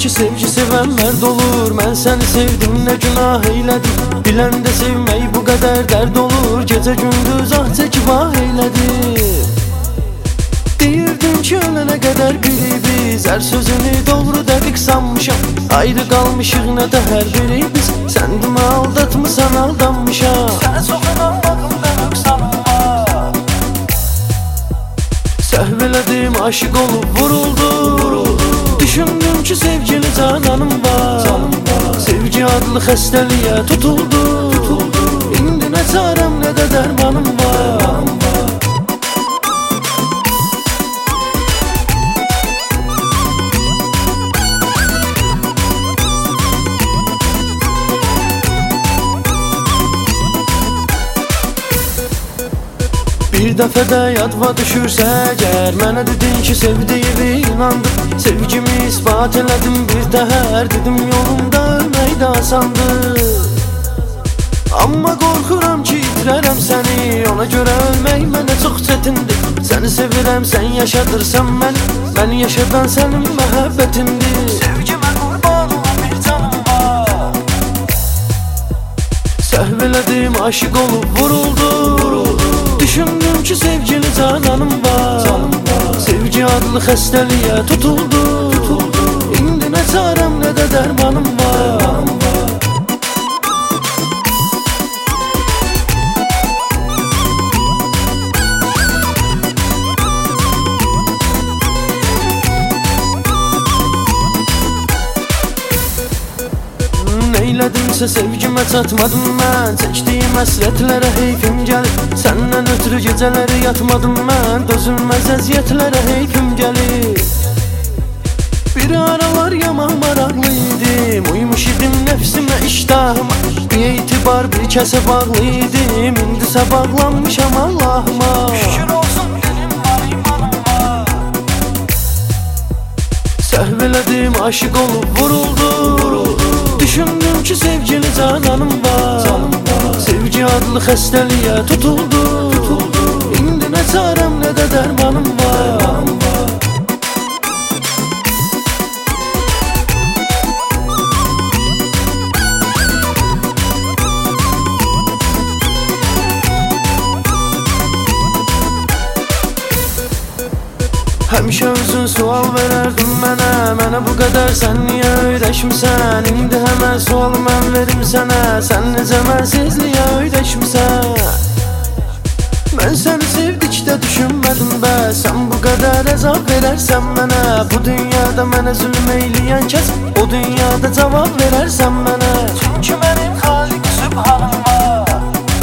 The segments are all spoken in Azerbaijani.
ki sevgi sevən mərd olur. Mən səni sevdim, nə günah eylədim. Biləndə sevmək bu qədər dərd olur. Gecə gündüz ah çəkib ah eylədim. Deyirdin ki ölənə qədər biribiz. Hər sözünü doğru dedik sanmışam. Ayrı qalmışıq nə də hər biri biz. Sən demə aldatmısan, aldanmışam. Sənə çox inanmadım da nöqsanıma. Səhv elədim, aşıq olub vuruldum. Düşündüm ki sevgili cananım var. Sevgi adlı xəstəliyə tutuldum. İndi nə çarəm, nə də dərmanım var. Bir dəfədə yadva düşürsə əgər, mənə dedin ki sevdiyimi inandım. Sevgimi ispat elədim bir təhər. Dedim yolumda ölmək də asandır. Amma qorxuram ki itirərəm səni. Ona görə ölmək mənə çox çətindir. Səni sevirəm, sən yaşadırsan məni. Məni yaşadan sənin məhəbbətindir. Sevgimə qurban olan bir canım var. Səhv elədim, aşıq olub vuruldum. Düşündüm ki sevgili cananım var. Sevgi adlı xəstəliyə tutuldum. İndi nə çarəm, nə də dərmanım var. Neylədimsə sevgimə çatmadım mən. Çəkdiyim həsrətlərə heyfim gəlir. Səndən ötürü gecələri yatmadım mən. Dözülməz əziyyətlərə heyfim gəlir. Bir aralar yaman maraqlı idim. Uymuş idim nəfsimə, iştahıma. Bir etibar bir kəsə bağlı idim. İndisə bağlanmışam Allahıma. Şükür olsun benim var imanıma. Səhv elədim, aşıq olub vuruldum. Düşündüm ki sevgili cananım var. Sevgi adlı xəstəliyə tutuldum. İndi nə çarəm, nə də dərmanım var. Həmişə özün sual verərdin mənə. Mənə bu qədər sən niyə öyrəşmirsən? İndi həmən sualı mən verim sənə. Sən necə mənsizliyə öyrəşmirsən? Mən səni sevdikdə düşünmədim bəs. Sən bu qədər əzab verərsən mənə. Bu dünyada mənə zülm eyləyən kəs o dünyada cavab verərsən mənə. Çünki mənim xaliq sübhanım var.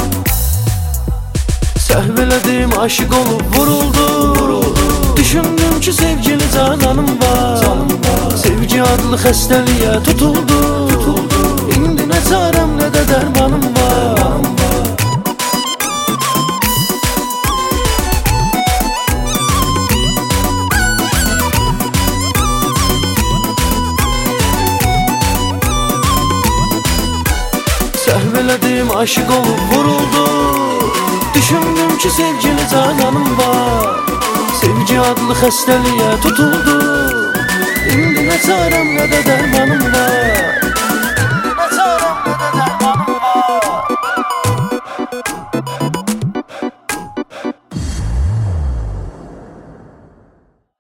Səhv elədim, aşıq olub vuruldum. Düşündüm ki sevgili cananım var. Sevgi adlı xəstəliyə tutuldum. İndi nə çarəm, nə də dərmanım var. Səhv elədim, aşıq olub vuruldum. Düşündüm ki sevgili cananım var. Sevgi adlı xəstəliyə tutuldum. İndi nə çarəm, nə də dərmanım var.